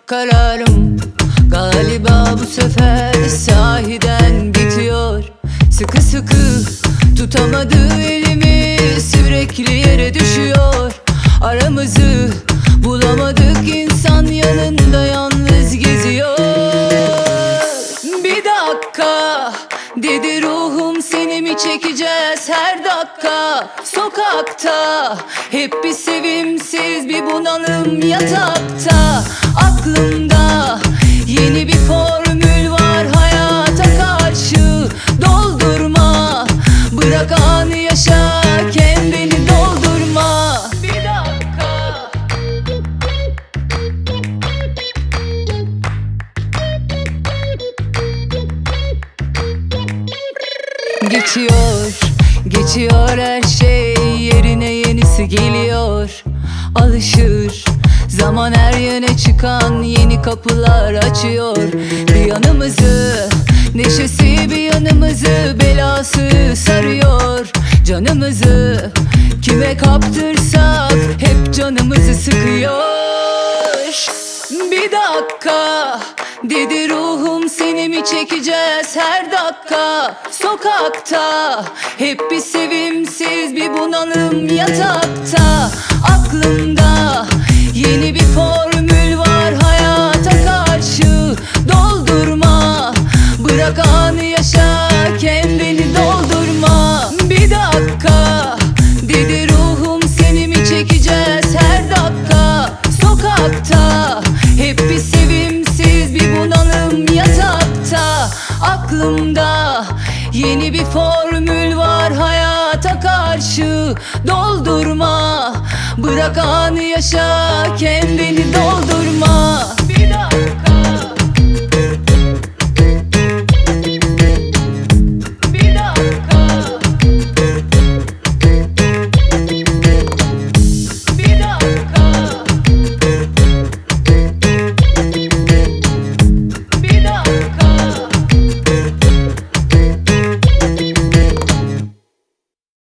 kararım galiba bu sefer sahiden bitiyor. Sıkı sıkı tutamadı elimi, sürekli yere düşüyor. Aramızı bulamadık, insan yanında yalnız geziyor. Bir dakika dedi ruhum, seni mi çekeceğiz her dakika? Sokakta hep bir sevimsiz, bir bunalım yatakta. Aklımda yeni bir formül var hayata karşı. Doldurma, bırak anı yaşa, kendini doldurma. Bir dakika. Geçiyor her şey, yerine yenisi geliyor. Alışır zaman, her yöne çıkan yeni kapılar açıyor. Bir yanımızı neşesi, bir yanımızı belası sarıyor. Canımızı kime kaptırsak hep canımızı sıkıyor. Bir dakika dedi ruhum, seni mi çekeceğiz her dakika? Sokakta hep bir sevimsiz, bir bunalım yatakta. Aklımda yeni bir formül var hayata karşı. Doldurma, bırak anı yaşa, kendini doldurma. Bir dakika dedi ruhum, seni mi çekeceğiz her dakika? Sokakta hep bir sevimsiz, bir bunalım yatakta. Aklımda yeni bir formül var hayata karşı. Doldurma, bırak anı yaşa, kendini doldurma.